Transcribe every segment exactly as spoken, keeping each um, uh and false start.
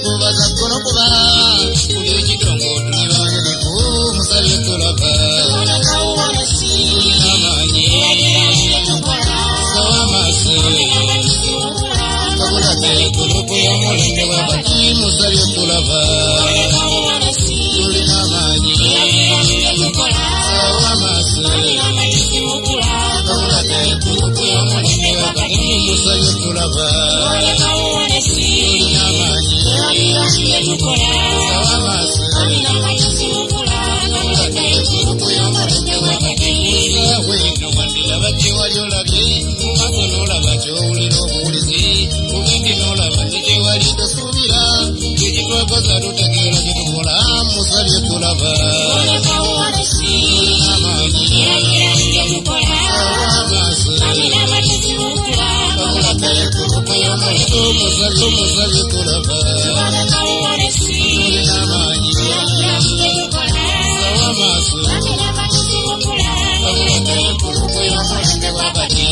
kubaza kono kuba kuli kitongo tulibanye diku musabye tulaba namanye sawa maso kabula te kulupu ya mulenge wabaki musabye tulaba tuli namanye sawa maso kabula te kulupu ya mulenge wabaki musabye tulaba tuli namanye sawa maso weno wandila bati wali olabye mumaaso n'olaba ky'owulira obuwulizi mubindi n'olaba kye wali tosubira kyekitwagaza tutegeera kye tukola musabye tulaba amaanyi amaaso babulate kulupu y'omuntu musabye musabye tulaba tulina amaanyi amaaso babulate kulupu y'omulenge wabati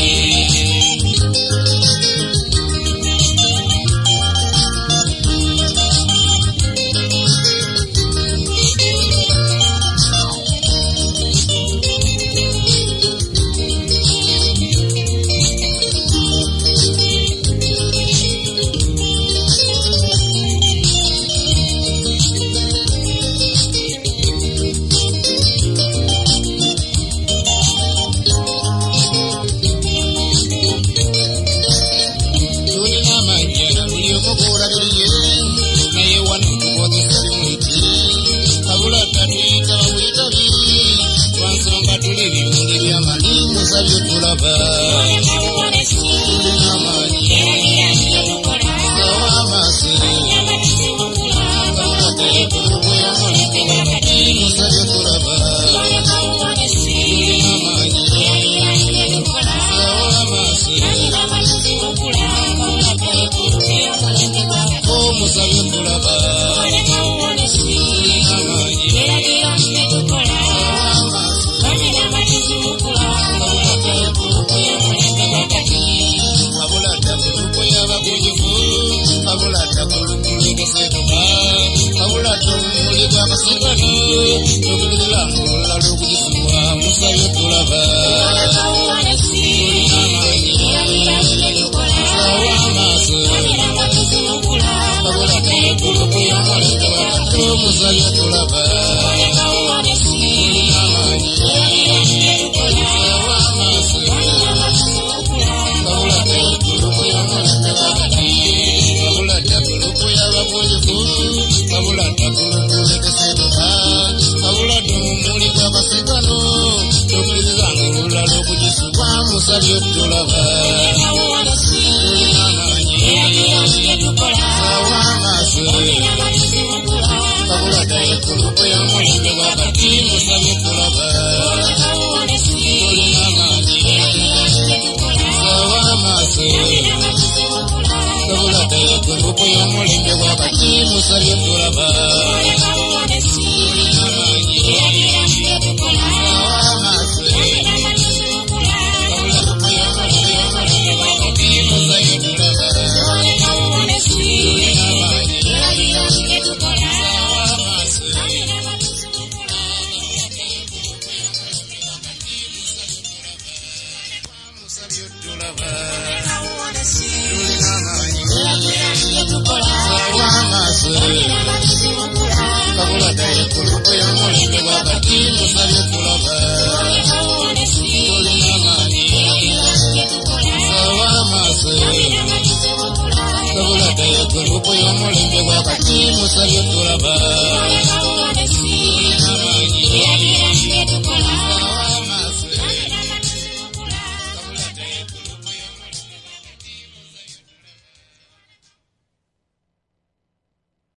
Musabye tulaba